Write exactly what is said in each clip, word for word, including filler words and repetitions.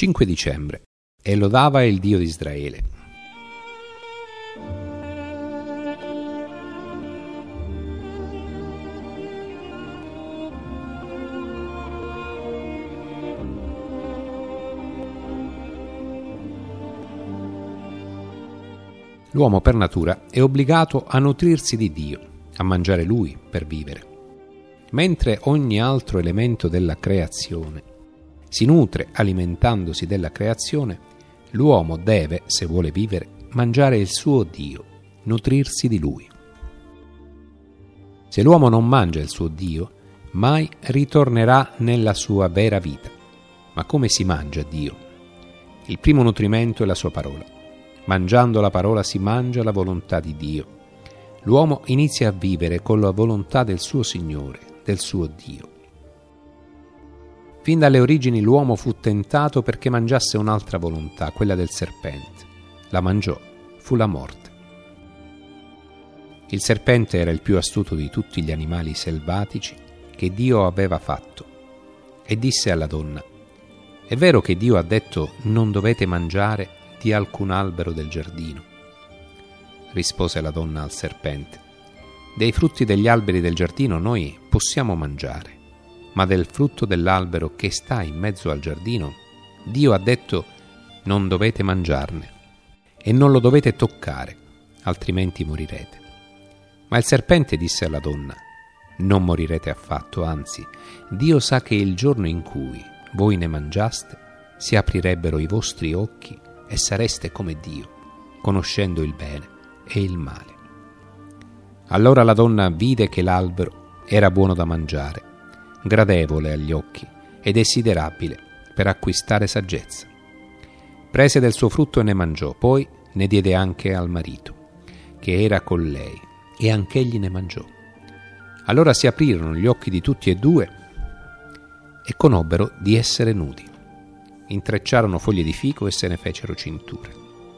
cinque dicembre. E lodava il Dio di Israele. L'uomo per natura è obbligato a nutrirsi di Dio, a mangiare Lui per vivere. Mentre ogni altro elemento della creazione si nutre alimentandosi della creazione, l'uomo deve, se vuole vivere, mangiare il suo Dio, nutrirsi di Lui. Se l'uomo non mangia il suo Dio, mai ritornerà nella sua vera vita. Ma come si mangia Dio? Il primo nutrimento è la sua parola. Mangiando la parola si mangia la volontà di Dio. L'uomo inizia a vivere con la volontà del suo Signore, del suo Dio. Fin dalle origini l'uomo fu tentato perché mangiasse un'altra volontà, quella del serpente. La mangiò, fu la morte. Il serpente era il più astuto di tutti gli animali selvatici che Dio aveva fatto e disse alla donna: «È vero che Dio ha detto non dovete mangiare di alcun albero del giardino?» Rispose la donna al serpente: «Dei frutti degli alberi del giardino noi possiamo mangiare, ma del frutto dell'albero che sta in mezzo al giardino Dio ha detto non dovete mangiarne e non lo dovete toccare, altrimenti morirete». Ma il serpente disse alla donna: «Non morirete affatto, anzi, Dio sa che il giorno in cui voi ne mangiaste si aprirebbero i vostri occhi e sareste come Dio, conoscendo il bene e il male». Allora la donna vide che l'albero era buono da mangiare, gradevole agli occhi e desiderabile per acquistare saggezza. Prese del suo frutto e ne mangiò, poi ne diede anche al marito, che era con lei, e anch'egli ne mangiò. Allora si aprirono gli occhi di tutti e due e conobbero di essere nudi. Intrecciarono foglie di fico e se ne fecero cinture.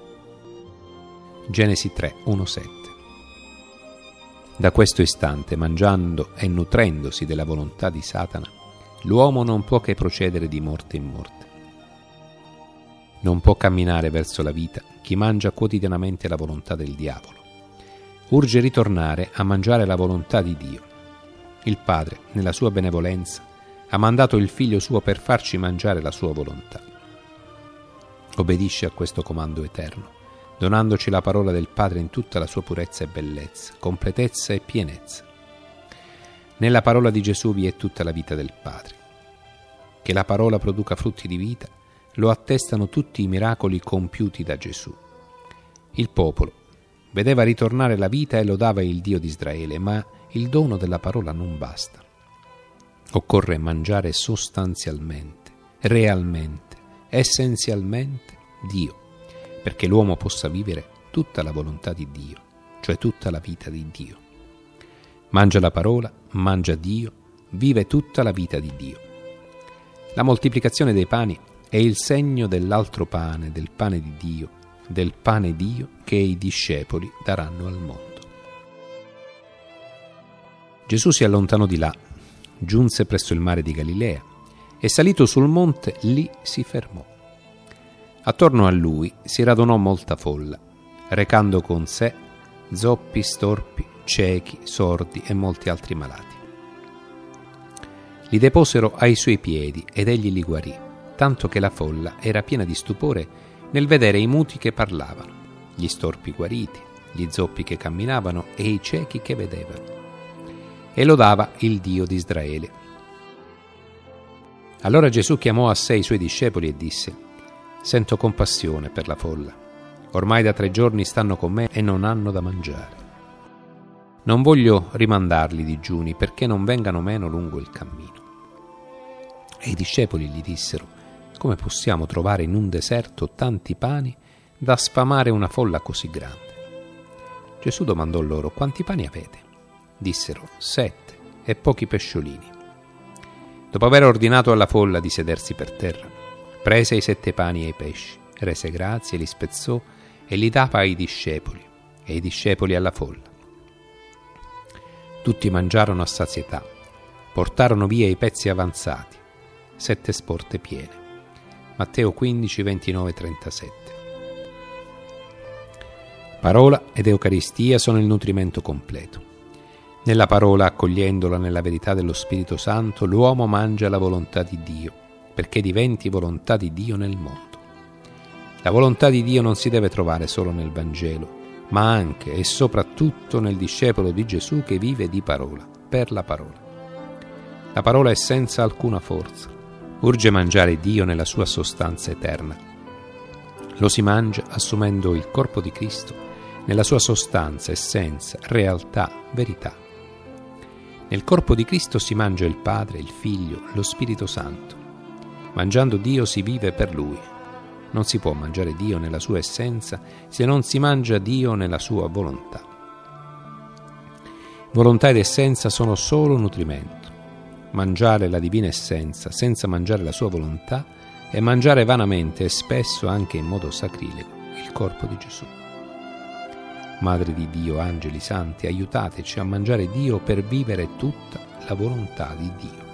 Genesi tre, uno sette. Da questo istante, mangiando e nutrendosi della volontà di Satana, l'uomo non può che procedere di morte in morte. Non può camminare verso la vita chi mangia quotidianamente la volontà del diavolo. Urge ritornare a mangiare la volontà di Dio. Il Padre, nella sua benevolenza, ha mandato il Figlio suo per farci mangiare la sua volontà. Obbedisce a questo comando eterno, donandoci la parola del Padre in tutta la sua purezza e bellezza, completezza e pienezza. Nella parola di Gesù vi è tutta la vita del Padre. Che la parola produca frutti di vita lo attestano tutti i miracoli compiuti da Gesù. Il popolo vedeva ritornare la vita e lodava il Dio di Israele, ma il dono della parola non basta. Occorre mangiare sostanzialmente, realmente, essenzialmente Dio, perché l'uomo possa vivere tutta la volontà di Dio, cioè tutta la vita di Dio. Mangia la parola, mangia Dio, vive tutta la vita di Dio. La moltiplicazione dei pani è il segno dell'altro pane, del pane di Dio, del pane Dio che i discepoli daranno al mondo. Gesù si allontanò di là, giunse presso il mare di Galilea e salito sul monte lì si fermò. Attorno a lui si radunò molta folla, recando con sé zoppi, storpi, ciechi, sordi e molti altri malati. Li deposero ai suoi piedi ed egli li guarì, tanto che la folla era piena di stupore nel vedere i muti che parlavano, gli storpi guariti, gli zoppi che camminavano e i ciechi che vedevano. E lodava il Dio di Israele. Allora Gesù chiamò a sé i suoi discepoli e disse: «Sento compassione per la folla. Ormai da tre giorni stanno con me e non hanno da mangiare. Non voglio rimandarli digiuni perché non vengano meno lungo il cammino». E i discepoli gli dissero: «Come possiamo trovare in un deserto tanti pani da sfamare una folla così grande?» Gesù domandò loro: «Quanti pani avete?» Dissero: «Sette e pochi pesciolini». Dopo aver ordinato alla folla di sedersi per terra, prese i sette pani e i pesci, rese grazie, li spezzò e li dava ai discepoli, e i discepoli alla folla. Tutti mangiarono a sazietà, portarono via i pezzi avanzati, sette sporte piene. Matteo quindici, ventinove, trentasette. Parola ed Eucaristia sono il nutrimento completo. Nella parola, accogliendola nella verità dello Spirito Santo, l'uomo mangia la volontà di Dio, perché diventi volontà di Dio nel mondo. La volontà di Dio non si deve trovare solo nel Vangelo, ma anche e soprattutto nel discepolo di Gesù che vive di parola, per la parola. La parola è senza alcuna forza, urge mangiare Dio nella sua sostanza eterna. Lo si mangia assumendo il corpo di Cristo nella sua sostanza, essenza, realtà, verità. Nel corpo di Cristo si mangia il Padre, il Figlio, lo Spirito Santo. Mangiando Dio si vive per Lui. Non si può mangiare Dio nella sua essenza se non si mangia Dio nella sua volontà. Volontà ed essenza sono solo nutrimento. Mangiare la divina essenza senza mangiare la sua volontà è mangiare vanamente e spesso anche in modo sacrilego il corpo di Gesù. Madre di Dio, angeli santi, aiutateci a mangiare Dio per vivere tutta la volontà di Dio.